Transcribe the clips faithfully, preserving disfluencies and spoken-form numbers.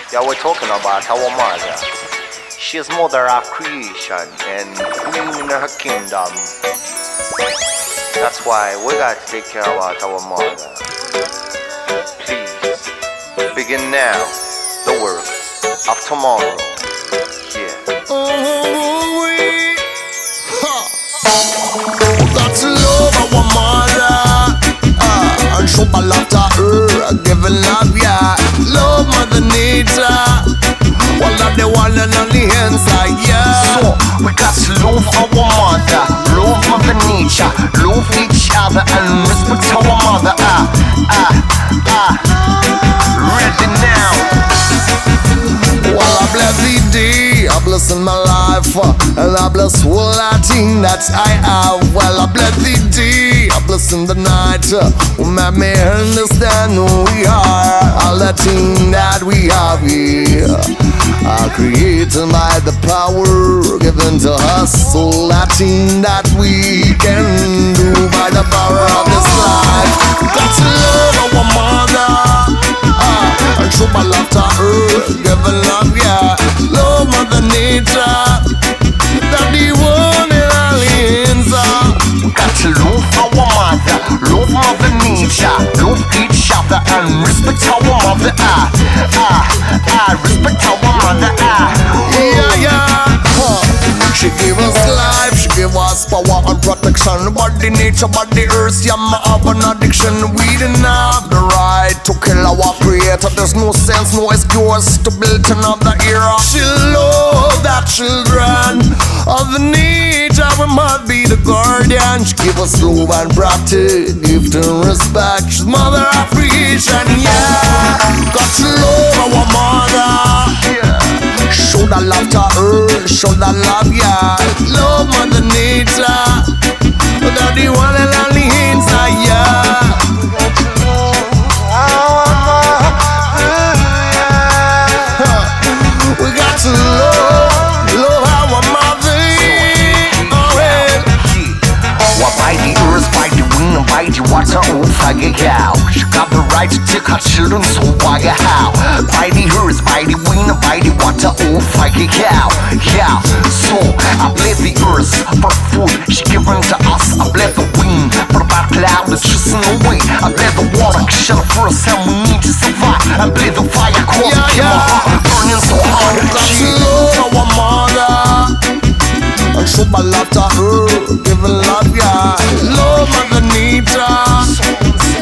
Yeah, we're talking about our mother. She's mother of creation and queen in her kingdom. That's why we got to take care about our mother. Please, begin now the work of tomorrow. Yeah. Oh, we, ha. Got to love our mother uh, and show my love to her. Giving love, yeah. Love Mother Nature. Well, love the one and only inside, yeah. So, we got to love our mother, love Mother Nature, love each other and respect our mother. Ah, ah, ah. Ready now. Well, I bless the day, I bless in my life, uh, and I bless all that thing that I have. Well, I bless the day, I bless in the night, uh, who made me understand who we are. All the thing that we have here are created by the power given to us. All that thing that we can do by the power of this life. Got to love our mother, uh, and show my love to her. Give her love, yeah. Love Mother Nature, that the one and only answer. We got to love our mother, love Mother Nature, love each other and respect our mother. Ah, ah, ah, respect our mother. Ah, yeah, yeah. Huh. She gave us life, she gave us power and protection. Body nature, body earth, yeah, I have an addiction. We didn't have the right to kill our creator. There's no sense, no excuse to build another era. She loved our children of the nature. We must be the guardian. She gave us love and practice, gift and respect. She's mother of creation, yeah. Got to love our mother, yeah. Show that love to her, show that love, yeah. Love Mother Nature, that the one and only inside, yeah. We got to love, love our mother. Oh, well. What by the earth, by the wind, and by the water, oh, fire cow. She got the right to take her children, so why how? By the earth, by the wind, and by the water, oh, fire cow. Yeah, so I bless the earth for food she given to us. I bless the wind for the bad cloud that's chasing away. I bless the water, cause shelter for us and we need to survive. I bless the fire, cause yeah, yeah. my heart burning so hard. Got to love our mother and show my love to her, give her love, yeah. Love Mother Nature.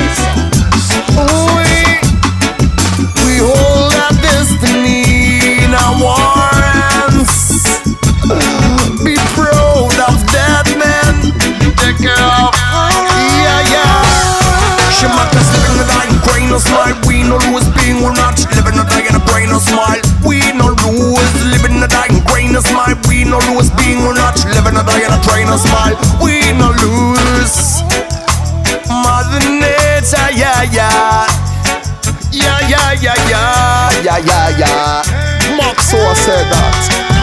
We, we hold our destiny in our hands. Be proud of that man. Take care of, yeah, yeah. She might just live in the dying grain of smile. We no lose being, we're not living in the dying brain of smile. We no lose living in the dying grain of smile. We no lose being, we're not living in the dying train of smile. We no lose Mother Nature, yeah, yeah. Yeah, yeah, yeah, yeah. Yeah, yeah, yeah. Maxwell said that.